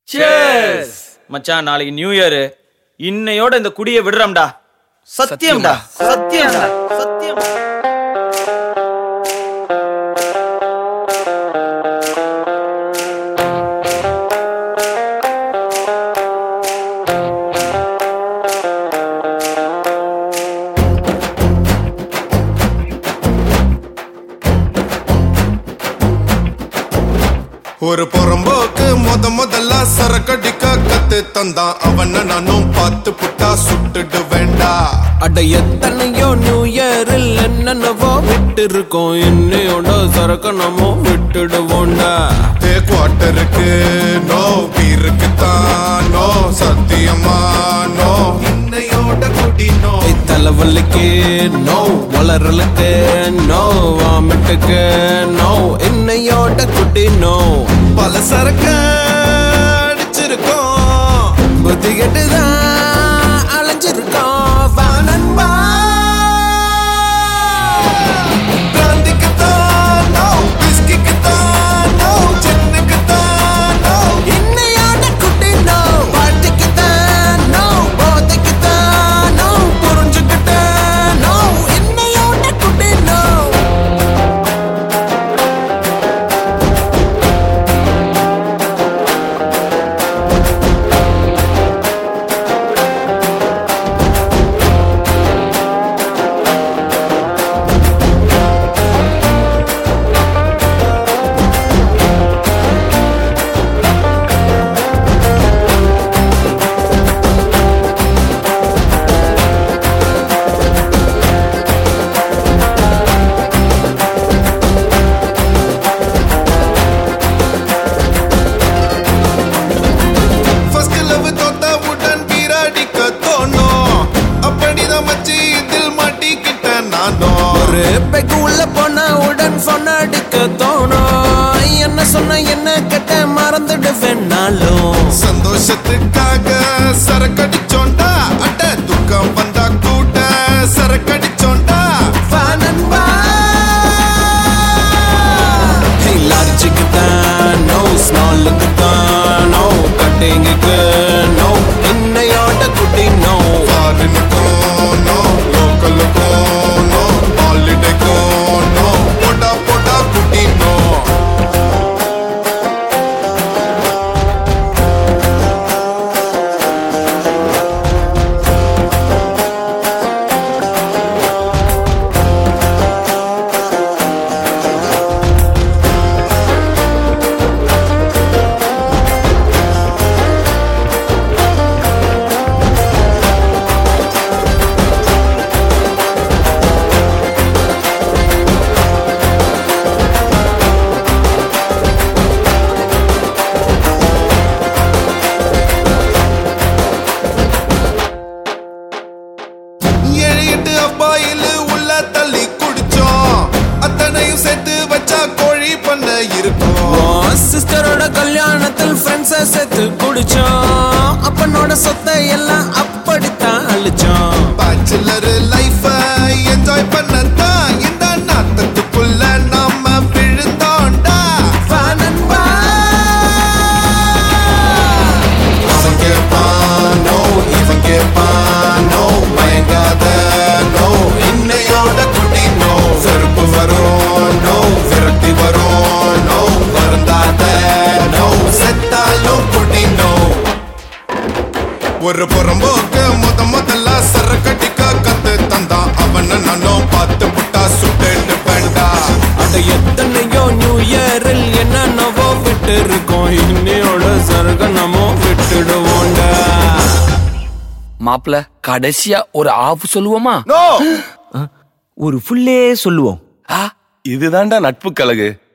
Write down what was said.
Cheers. மச்சான், நாளைக்கு new year. இன்னையோட இந்த குடியை விடுறோம்டா. சத்தியம்டா, சத்தியம்டா, சத்தியம். ஒரு பொறம்போக்கு முதல்ல சரக்கடிக்க கத்து தந்தான் அவன நானும் பார்த்து புட்டா சுட்டுடு வேண்டா. அட எத்தனையோ நியூ இயரில் என்னென்னவோ விட்டு இருக்கோம், என்னையோட சரக்கு நம்ம விட்டுடுவோண்டா. குவார்ட்டருக்கு நோ, பீருக்கு தான் நோ, சத்தியமா நோ, இன்னையோட குடி நோ. தலைவலிக்கு நோ, வளரலுக்கு நோ, வாமிட்டுக்கு நோ, இன்னையோட குடி நோ. பல சரக்கு அடிச்சிருக்கோம், புத்தி கெட்டுதான் அலைஞ்சிருக்கோம். வானன்பா பிராந்திக்குத்தான் நோ, பிஸ்கிக்குத்தான் நோ, சென்னுக்குத்தான் நோ, இன்னையோட குடி நோ. வாழ்த்துக்குத்தான் நோ, போதைக்குத்தான் நோ, புரிஞ்சுக்கிட்டேன் நோ, இன்னையோட குடி நோ. ஒரு பெக்கு உள்ள போனா உடன் போன் அடிக்க தோணும். என்ன சொன்ன என்ன கேட்ட மறந்துடுவேன் நாளும். சந்தோஷத்துக்காக சரக்கடிச்சோண்டா, அட்ட துக்கம் வந்தா கூட சரக்கடிச்சோண்டா. வானன்பா லார்ஜுக்கு தான் நோ, ஸ்மாலுக்கு தான் நோ, கட்டிங்குக்கு நோ, இன்னையோட குட்டி நோ. ஃபாரினுக்கும் நோ, லோக்கலுக்கும் நோ, ஹாலிடேக்கும் நோ, போடா போடா குட்டி நோ. உள்ள தள்ளி குடிச்சோம், அத்தனையும் சேர்த்து வச்சா கோழி பண்ண இருக்கும். சிஸ்டரோட கல்யாணத்தில் ஃப்ரெண்ட்ஸை சேர்த்து குடிச்சோம், அப்பனோட சொத்தை எல்லாம் அப்படித்தான் அழிச்சோம். பேச்சுலர் லைஃப என்ஜாய் பண்ணத்தான் இந்த நாட்டத்துக்குள்ள நாம விழுந்தோண்டா. வானன்பா அவன் கேப்பான் நோ, இவன் கேப்பான் நோ, மயங்காத நோ, இன்னையோட குடி நோ. வெறுப்பு வரும் நோ, விரக்தி வரும் நோ, வருந்தாத நோ, செத்தாலும் குடி நோ. ஒரு புறம்போக்கு முதல்ல சரக்கடிக்க கத்து தந்தான் அவன நானும் பார்த்து புட்டா சுட்டு வேண்டா. அட எத்தனையோ நியூ இயரில் என்னென்னவோ விட்டு இருக்கோம், இன்னையோட சரக நம்ம விட்டுடுவோண்டா. மாப்ள கடைசியா ஒரு ஆஃப் சொல்லுவோமா? ஒரு ஃபுல்லே சொல்லுவோம். இதுதான்டா நட்பு கழகு.